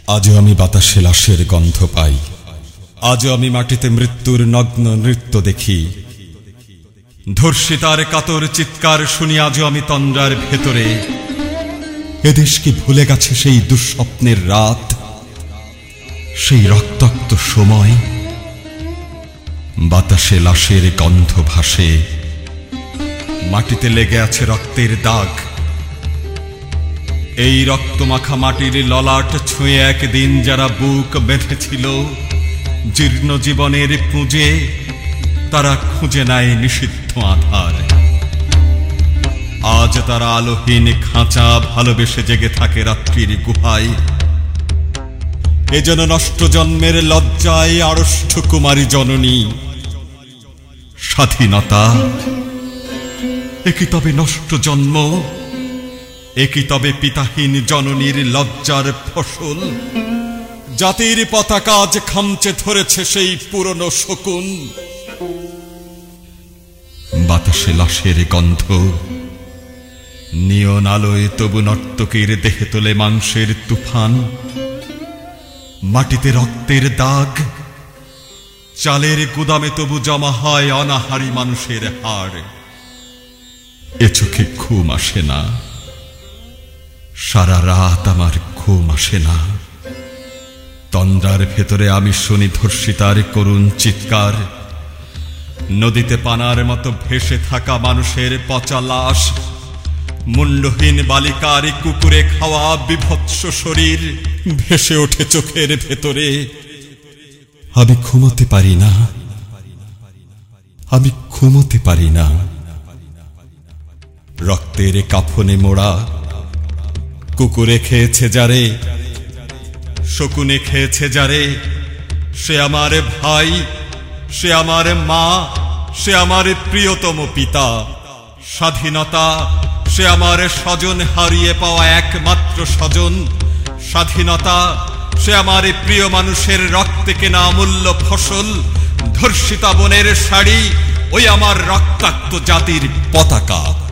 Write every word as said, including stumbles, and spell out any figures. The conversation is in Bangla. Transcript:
আজও আমি বাতাসে লাশের গন্ধ পাই, আজও আমি মাটিতে মৃত্যুর নগ্ন নৃত্য দেখি। ধর্ষিতার কাতর চিৎকার শুনি আজও আমি তন্দ্রার ভেতরে। এদেশ কি ভুলে গেছে সেই দুঃস্বপ্নের রাত, সেই রক্তাক্ত সময়? বাতাসে লাশের গন্ধ ভাসে, মাটিতে লেগে আছে রক্তের দাগ। এই রক্তমাখা মাটির ললাট ছুঁয়ে একদিন যারা বুক বেঁধেছিল জীর্ণ জীবনের পুঁজে, তারা খুঁজে নেয় নিষিদ্ধ আধার। আজ তারা আলোহীন খাঁচা ভালোবেসে জেগে থাকে রাত্রির গুহায়। এজন্য নষ্ট জন্মের লজ্জায় আড়ষ্ঠ কুমারী জননী। স্বাধীনতা একই তবে নষ্ট জন্ম, একই তবে পিতাহীন জননীর লজ্জার ফসল। জাতির পতাকা আজ খামচে ধরেছে সেই পুরনো শকুন। বাতাসে লাশের গন্ধ, নিয়ন আলোয় তবু নর্তকীর দেহে তোলে মাংসের তুফান। মাটিতে রক্তের দাগ, চালের গুদামে তবু জমা হয় অনাহারী মানুষের হাড়। এ চোখে ঘুম আসে না, সারা রাত আমার ঘুম আসে না। তন্দ্রার ভেতরে আমি শুনি ধর্ষিতার করুণ চিৎকার। নদীতে পানার মতো ভেসে থাকা মানুষের পচা লাশ, মুন্ডহীন বালিকার কুকুরে খাওয়া বিভৎস শরীর ভেসে ওঠে চোখের ভেতরে। আমি ঘুমোতে পারি না, আমি ঘুমোতে পারি না। রক্তের কাফনে মোড়া কুকুরে খেয়েছে যারে, শকুনে খেয়েছে যারে, সে আমার ভাই, সে আমার মা, সে আমার প্রিয়তম পিতা। স্বাধীনতা সে আমার স্বজন হারিয়ে পাওয়া একমাত্র স্বজন। স্বাধীনতা সে আমার প্রিয় মানুষের রক্তে কেনা অমূল্য ফসল। ধর্ষিতা বোনের শাড়ি ওই আমার রক্তাক্ত জাতির পতাকা।